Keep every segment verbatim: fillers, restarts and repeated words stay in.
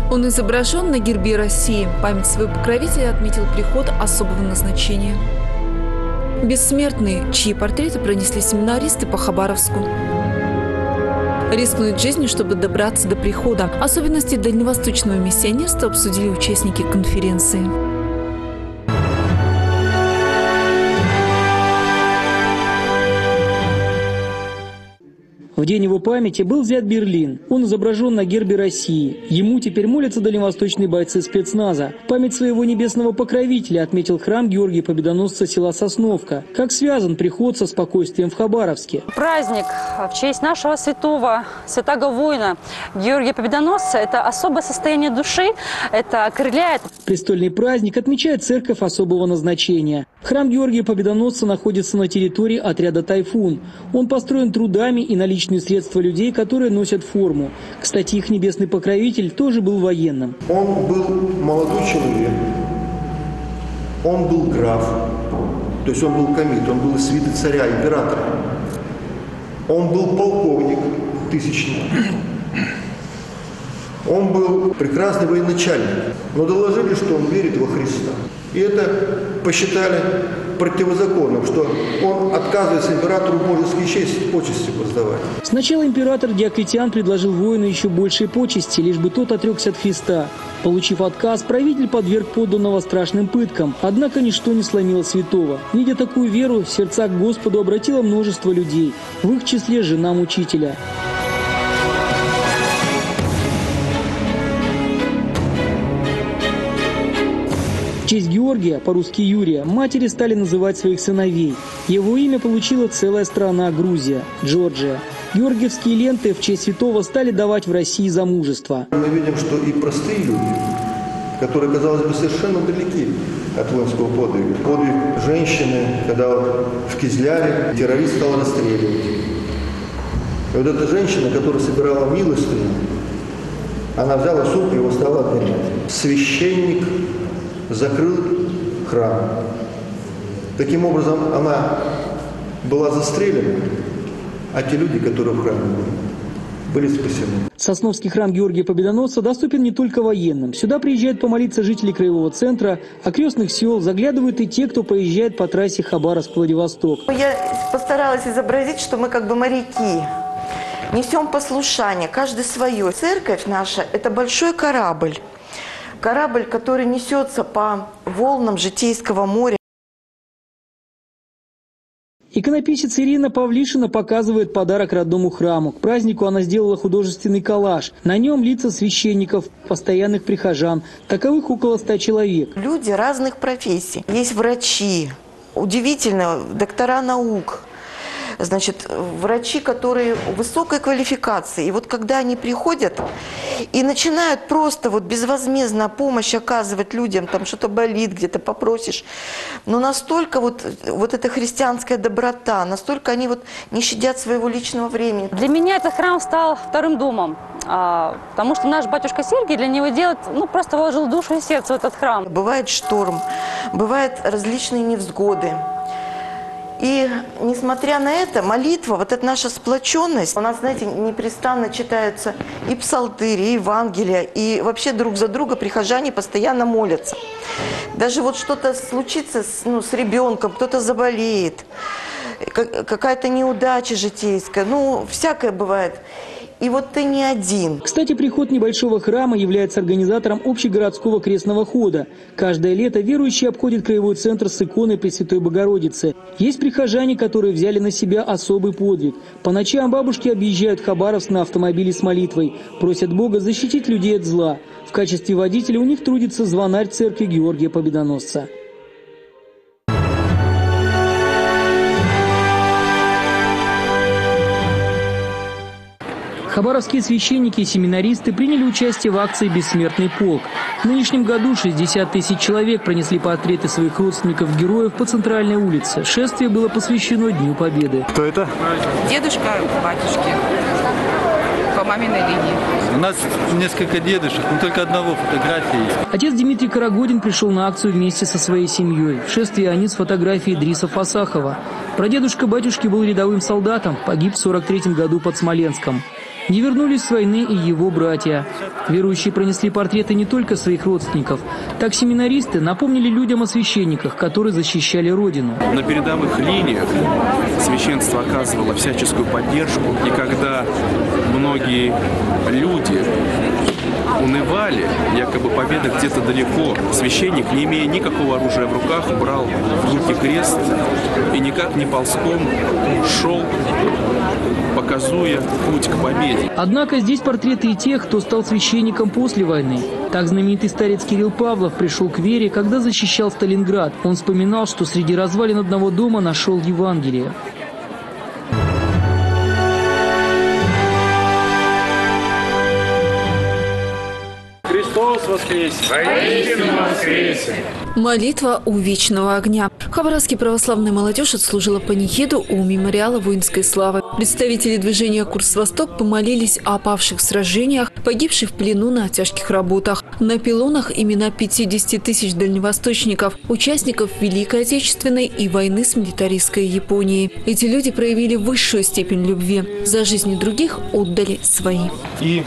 Он изображен на гербе России. Память своего покровителя отметил приход особого назначения. Бессмертные, чьи портреты пронесли семинаристы по Хабаровску. Рискнуть жизнью, чтобы добраться до прихода. Особенности дальневосточного миссионерства обсудили участники конференции. В день его памяти был взят Берлин. Он изображен на гербе России. Ему теперь молятся дальневосточные бойцы спецназа. Память своего небесного покровителя отметил храм Георгия Победоносца села Сосновка. Как связан приход со спокойствием в Хабаровске? Праздник в честь нашего святого, святого воина Георгия Победоносца – это особое состояние души, это окрыляет. Престольный праздник отмечает церковь особого назначения. Храм Георгия Победоносца находится на территории отряда «Тайфун». Он построен трудами и наличными средства людей, которые носят форму. Кстати, их небесный покровитель тоже был военным. Он был молодой человек, он был граф, то есть он был комит, он был из свиты царя, императора. Он был полковник тысячник. Он был прекрасный военачальник, но доложили, что он верит во Христа. И это посчитали противозаконным, что он отказывается императору божеские чести, почести воздавать. Сначала император Диоклетиан предложил воину еще большей почести, лишь бы тот отрекся от Христа. Получив отказ, правитель подверг подданного страшным пыткам. Однако ничто не сломило святого. Видя такую веру, в сердца к Господу обратило множество людей, в их числе жена мучителя. В честь Георгия, по-русски Юрия, матери стали называть своих сыновей. Его имя получила целая страна Грузия, Джорджия. Георгиевские ленты в честь святого стали давать в России за мужество. Мы видим, что и простые люди, которые, казалось бы, совершенно далеки от воинского подвига. Подвиг женщины, когда в Кизляре террорист стал расстреливать. И вот эта женщина, которая собирала милостыню, она взяла суп и его стала отгонять. Священник закрыл храм. Таким образом, она была застрелена, а те люди, которые в храме были, были спасены. Сосновский храм Георгия Победоносца доступен не только военным. Сюда приезжают помолиться жители краевого центра, окрестных сел, заглядывают и те, кто проезжает по трассе Хабаровск-Владивосток. Я постаралась изобразить, что мы как бы моряки. Несем послушание, каждый свое. Церковь наша – это большой корабль. Корабль, который несется по волнам Житейского моря. Иконописец Ирина Павлишина показывает подарок родному храму. К празднику она сделала художественный коллаж. На нем лица священников, постоянных прихожан. Таковых около ста человек. Люди разных профессий. Есть врачи, удивительно, доктора наук. Значит, врачи, которые высокой квалификации. И вот когда они приходят и начинают просто вот безвозмездно помощь оказывать людям, там что-то болит, где-то попросишь, но настолько вот, вот эта христианская доброта, настолько они вот не щадят своего личного времени. Для меня этот храм стал вторым домом, а, потому что наш батюшка Сергий для него делает, ну, просто вложил душу и сердце в этот храм. Бывает шторм, бывают различные невзгоды. И несмотря на это, молитва, вот эта наша сплоченность, у нас, знаете, непрестанно читаются и псалтыри, и Евангелия, и вообще друг за друга прихожане постоянно молятся. Даже вот что-то случится с, ну, с ребенком, кто-то заболеет, какая-то неудача житейская, ну, всякое бывает. И вот ты не один. Кстати, приход небольшого храма является организатором общегородского крестного хода. Каждое лето верующие обходят краевой центр с иконой Пресвятой Богородицы. Есть прихожане, которые взяли на себя особый подвиг. По ночам бабушки объезжают Хабаровск на автомобиле с молитвой. Просят Бога защитить людей от зла. В качестве водителя у них трудится звонарь церкви Георгия Победоносца. Хабаровские священники и семинаристы приняли участие в акции «Бессмертный полк». В нынешнем году шестьдесят тысяч человек пронесли портреты своих родственников-героев по центральной улице. Шествие было посвящено Дню Победы. Кто это? Дедушка батюшки по маминой линии. У нас несколько дедушек, но только одного фотографии. Отец Дмитрий Карагодин пришел на акцию вместе со своей семьей. В шествии они с фотографией Идриса Фасахова. Прадедушка батюшки был рядовым солдатом, погиб в сорок третьем году под Смоленском. Не вернулись с войны и его братья. Верующие пронесли портреты не только своих родственников. Так семинаристы напомнили людям о священниках, которые защищали Родину. На передовых линиях священство оказывало всяческую поддержку. И когда многие люди унывали, якобы победа где-то далеко, священник, не имея никакого оружия в руках, брал в руки крест и никак не ползком шел, показуя путь к победе. Однако здесь портреты и тех, кто стал священником после войны. Так знаменитый старец Кирилл Павлов пришел к вере, когда защищал Сталинград. Он вспоминал, что среди развалин одного дома нашел Евангелие. Христос воскресе! Воистину воскресе! Молитва у вечного огня. Хабаровский православная молодежь отслужила панихиду у мемориала воинской славы. Представители движения «Курс-Восток» помолились о павших в сражениях, погибших в плену на тяжких работах. На пилонах имена пятидесяти тысяч дальневосточников, участников Великой Отечественной и войны с милитаристской Японией. Эти люди проявили высшую степень любви. За жизни других отдали свои. И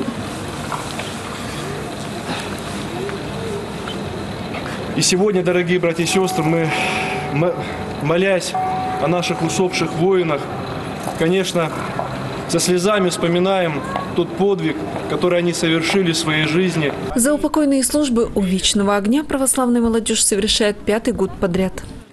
И сегодня, дорогие братья и сестры, мы, молясь о наших усопших воинах, конечно, со слезами вспоминаем тот подвиг, который они совершили в своей жизни. За упокойные службы у вечного огня православная молодежь совершает пятый год подряд.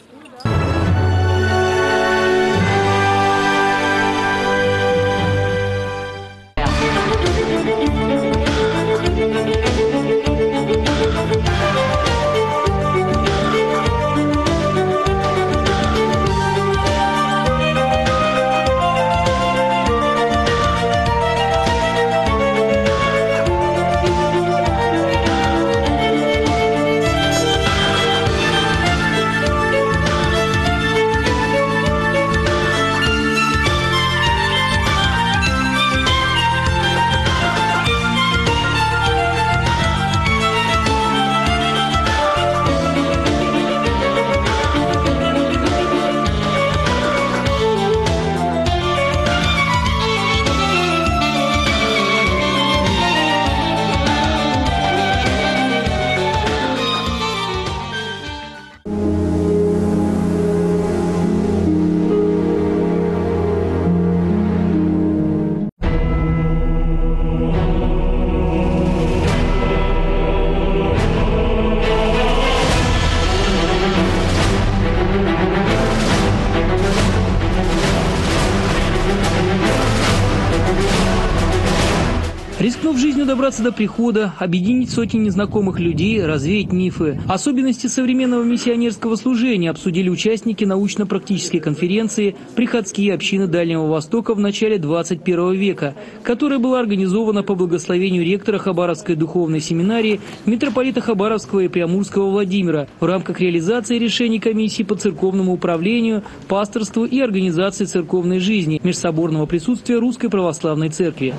Рискнув жизнью добраться до прихода, объединить сотни незнакомых людей, развеять мифы. Особенности современного миссионерского служения обсудили участники научно-практической конференции «Приходские общины Дальнего Востока» в начале двадцать первого века, которая была организована по благословению ректора Хабаровской духовной семинарии митрополита Хабаровского и Преамурского Владимира в рамках реализации решений комиссии по церковному управлению, пасторству и организации церковной жизни межсоборного присутствия Русской Православной Церкви.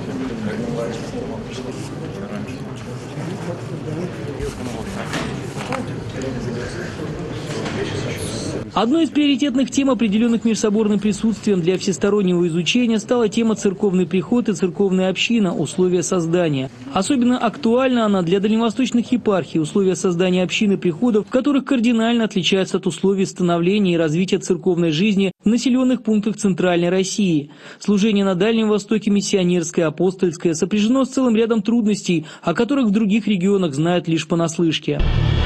Одной из приоритетных тем, определенных межсоборным присутствием для всестороннего изучения, стала тема «Церковный приход и церковная община. Условия создания». Особенно актуальна она для дальневосточных епархий, условия создания общины приходов, в которых кардинально отличаются от условий становления и развития церковной жизни в населенных пунктах Центральной России. Служение на Дальнем Востоке миссионерское, апостольское сопряжено с целым рядом трудностей, о которых в других регионах знают лишь понаслышке.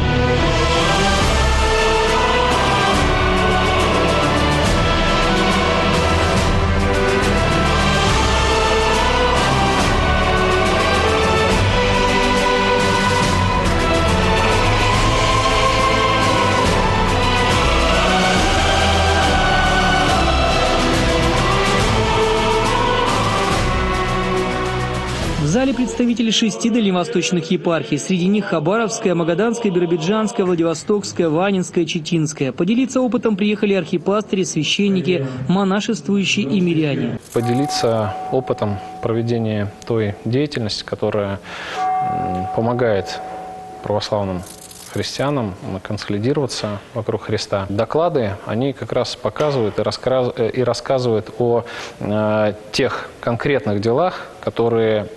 В зале представители шести дальневосточных епархий. Среди них Хабаровская, Магаданская, Биробиджанская, Владивостокская, Ванинская, Читинская. Поделиться опытом приехали архипастыри, священники, монашествующие и миряне. Поделиться опытом проведения той деятельности, которая помогает православным христианам консолидироваться вокруг Христа. Доклады, они как раз показывают и, рассказ, и рассказывают о э, тех конкретных делах, которые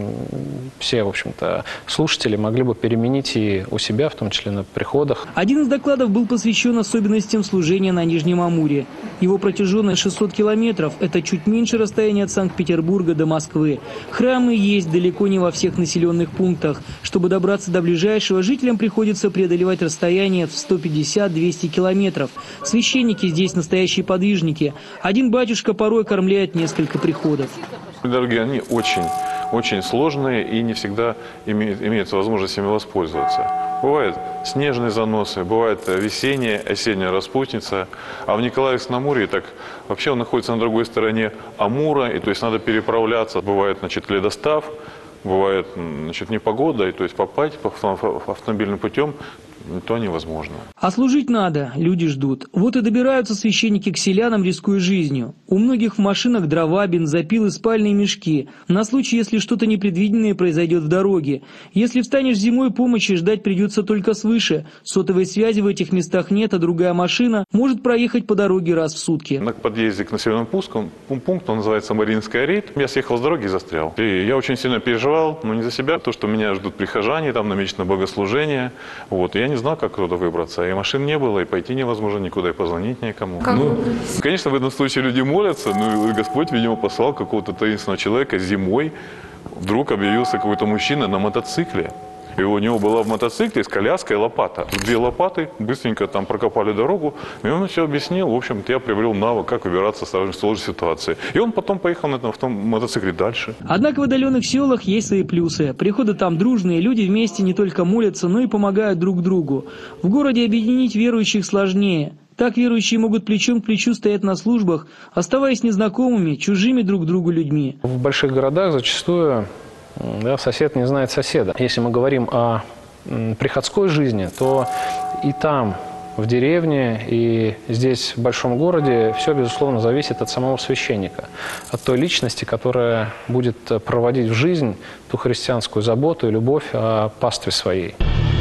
все, в общем-то, слушатели могли бы переменить и у себя, в том числе на приходах. Один из докладов был посвящен особенностям служения на Нижнем Амуре. Его протяженность шестьсот километров – это чуть меньше расстояния от Санкт-Петербурга до Москвы. Храмы есть далеко не во всех населенных пунктах. Чтобы добраться до ближайшего, жителям приходится преодолевать расстояние в сто пятьдесят — двести километров. Священники здесь настоящие подвижники. Один батюшка порой кормляет несколько приходов. Дороги, они очень, очень сложные и не всегда имеют, имеется возможность ими воспользоваться. Бывают снежные заносы, бывает весенняя, осенняя распутница. А в Николаевск-на-Амуре так вообще он находится на другой стороне Амура, и то есть надо переправляться. Бывает, значит, ледостав, бывает, значит, непогода, и то есть попасть по автомобильным путем то невозможно. А служить надо, люди ждут. Вот и добираются священники к селянам, рискуя жизнью. У многих в машинах дрова, бензопилы, спальные мешки. На случай, если что-то непредвиденное произойдет в дороге. Если встанешь зимой, помощи ждать придется только свыше. Сотовой связи в этих местах нет, а другая машина может проехать по дороге раз в сутки. На подъезде к населенному пункту, пункт, он называется Мариинская рейд. Я съехал с дороги и застрял. И я очень сильно переживал, но не за себя, то, что меня ждут прихожане, там намечено богослужение. Вот, и я не знал, как туда выбраться. И машин не было, и пойти невозможно никуда, и позвонить никому. Ну, конечно, в этом случае люди молятся, но Господь, видимо, послал какого-то таинственного человека зимой. Вдруг объявился какой-то мужчина на мотоцикле. И у него была в мотоцикле с коляской лопата. Две лопаты, быстренько там прокопали дорогу. И он все объяснил. В общем-то, я приобрел навык, как выбираться из сложной ситуации. И он потом поехал на этом мотоцикле дальше. Однако в отдаленных селах есть свои плюсы. Приходы там дружные, люди вместе не только молятся, но и помогают друг другу. В городе объединить верующих сложнее. Так верующие могут плечом к плечу стоять на службах, оставаясь незнакомыми, чужими друг другу людьми. В больших городах зачастую... Да, сосед не знает соседа. Если мы говорим о приходской жизни, то и там, в деревне, и здесь, в большом городе, все, безусловно, зависит от самого священника, от той личности, которая будет проводить в жизнь ту христианскую заботу и любовь о пастве своей.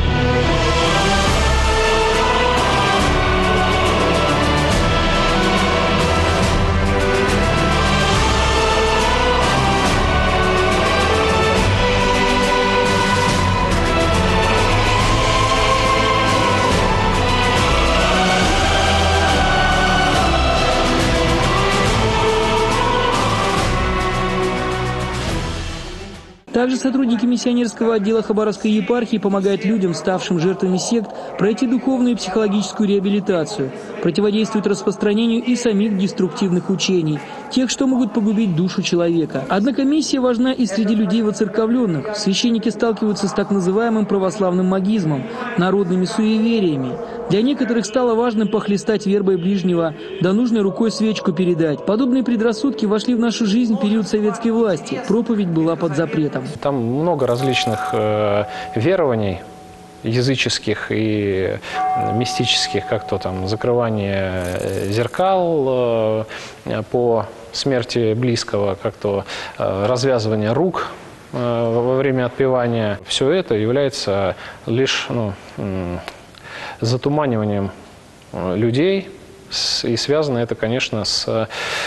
Также сотрудники миссионерского отдела Хабаровской епархии помогают людям, ставшим жертвами сект, пройти духовную и психологическую реабилитацию, противодействуют распространению и самих деструктивных учений, тех, что могут погубить душу человека. Однако миссия важна и среди людей воцерковленных. Священники сталкиваются с так называемым православным магизмом, народными суевериями. Для некоторых стало важным похлестать вербой ближнего, да нужной рукой свечку передать. Подобные предрассудки вошли в нашу жизнь в период советской власти. Проповедь была под запретом. Там много различных э, верований, языческих и мистических, как то там закрывание зеркал э, по смерти близкого, как то э, развязывание рук э, во время отпевания. Все это является лишь ну, э, затуманиванием людей. И связано это, конечно, с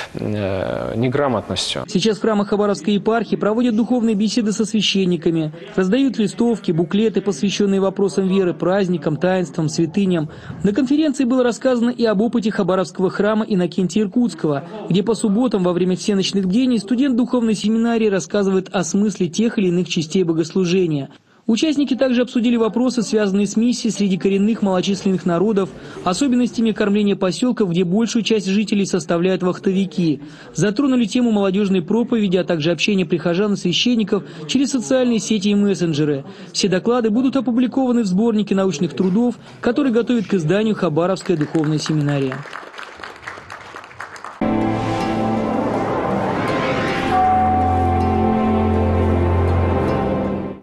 э, неграмотностью. Сейчас в храмах Хабаровской епархии проводят духовные беседы со священниками, раздают листовки, буклеты, посвященные вопросам веры, праздникам, таинствам, святыням. На конференции было рассказано и об опыте Хабаровского храма Иннокентия Иркутского, где по субботам во время всеночных бдений студент духовной семинарии рассказывает о смысле тех или иных частей богослужения. Участники также обсудили вопросы, связанные с миссией среди коренных малочисленных народов, особенностями кормления поселков, где большую часть жителей составляют вахтовики. Затронули тему молодежной проповеди, а также общения прихожан и священников через социальные сети и мессенджеры. Все доклады будут опубликованы в сборнике научных трудов, который готовит к изданию Хабаровская духовная семинария.